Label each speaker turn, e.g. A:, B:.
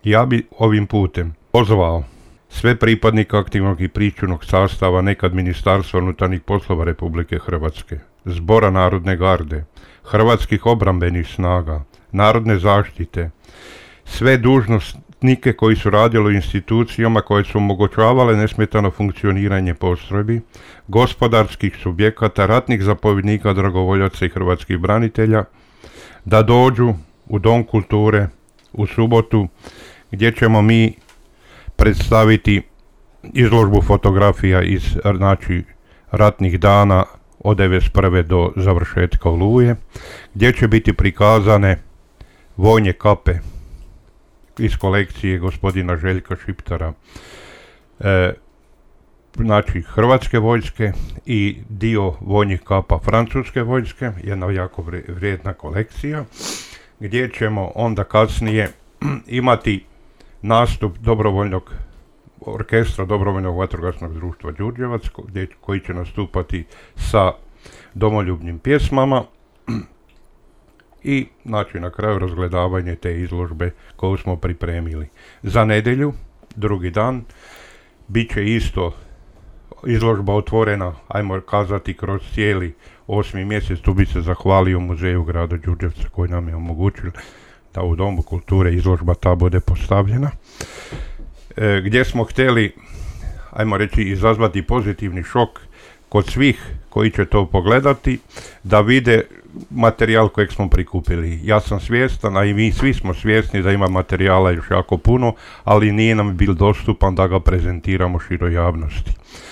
A: Ja bi ovim putem pozvao sve pripadnike aktivnog i pričuvnog sastava nekad Ministarstva unutarnjih poslova Republike Hrvatske, Zbora Narodne garde, Hrvatskih obrambenih snaga, Narodne zaštite, sve dužnosnike koji su radili u institucijama koje su omogućavale nesmetano funkcioniranje postrojbi, gospodarskih subjekata, ratnih zapovjednika, dragovoljaca i hrvatskih branitelja, da dođu u Dom kulture u subotu, gdje ćemo mi predstaviti izložbu fotografija iz ratnih dana od 1991. do završetka Oluje, gdje će biti prikazane vojne kape iz kolekcije gospodina Željka Šiptara, Hrvatske vojske i dio vojnih kapa Francuske vojske, jedna jako vrijedna kolekcija, gdje ćemo onda kasnije imati nastup dobrovoljnog orkestra Dobrovoljnog vatrogasnog društva Đurđevac, koji će nastupati sa domoljubnim pjesmama i na kraju razgledavanje te izložbe koju smo pripremili. Za nedjelju, drugi dan, bit će isto izložba otvorena, ajmo kazati, kroz cijeli 8. mjesec. Tu bi se zahvalio muzeju grada Đurđevca koji nam je omogućio da u Domu kulture izložba ta bude postavljena, gdje smo htjeli, ajmo reći, izazvati pozitivni šok kod svih koji će to pogledati, da vide materijal kojeg smo prikupili. Ja sam svjestan, a i mi svi smo svjesni da ima materijala još jako puno, ali nije nam bil dostupan da ga prezentiramo široj javnosti.